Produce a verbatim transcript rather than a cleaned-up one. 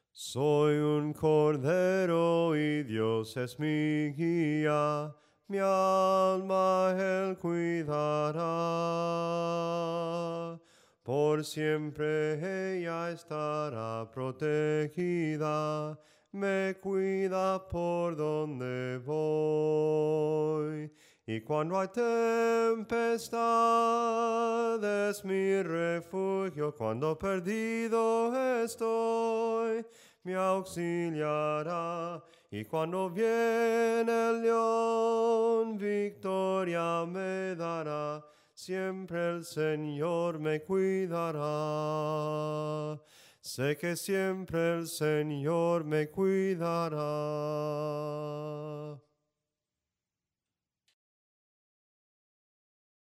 Soy un cordero y Dios es mi guía, mi alma Él cuidará. Por siempre ella estará protegida, me cuida por donde voy. Y cuando hay tempestad es mi refugio, cuando perdido estoy, me auxiliará. Y cuando viene el león, victoria me dará. Siempre el Señor me cuidará. Sé que siempre el Señor me cuidará.